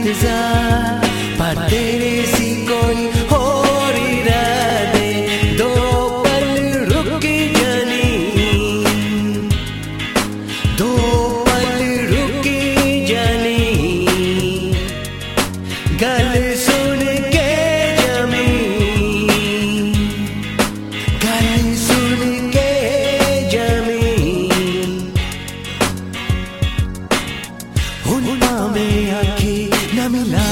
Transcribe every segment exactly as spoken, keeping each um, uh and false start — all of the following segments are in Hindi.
इंतजार पर तेरे सी कोई और इरादे दो पल रुकी जानी दो पल रुकी जानी गल सुन के जमी गल सुन के जमी हुन में आखी न मिला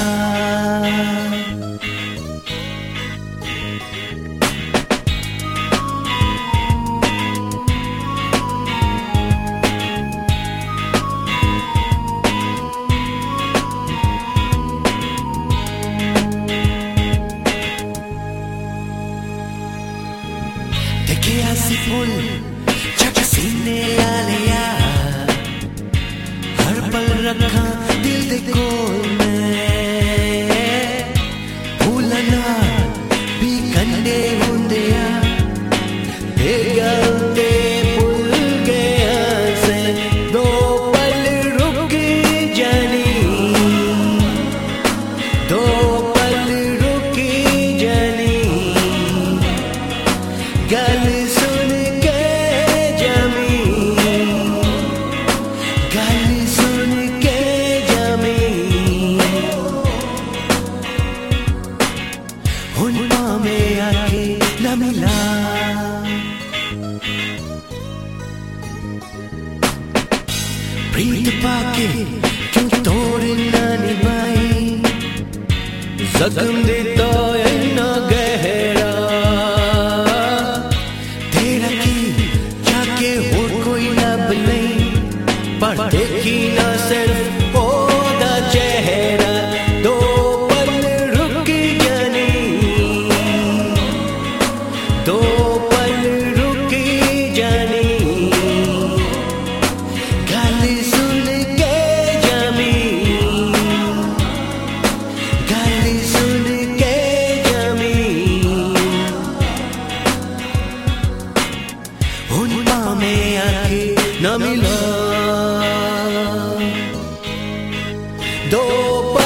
देखे आसी फुल जग सीने ला लिया हर पल रखा दिल दे कोल में भूलना भी कंडे होंदे आ ए गल ते भूल गया से दो पल रुकी जानी दो पल रुकी जानी गल सुन के जमी गल सुन के जमी हुन में आके न मिला प्रीत पाके क्यों तोड़ ना निभाई जख्म देता इतना गहरा तेरा की जाके और कोई लब नहीं पर देखी ना सिर्फ ओदा चेहरा दो पल रुकी जानी दो पल रुकी जानी गल सुन के जमी गल सुन के जमी हुन में आके न मिला दो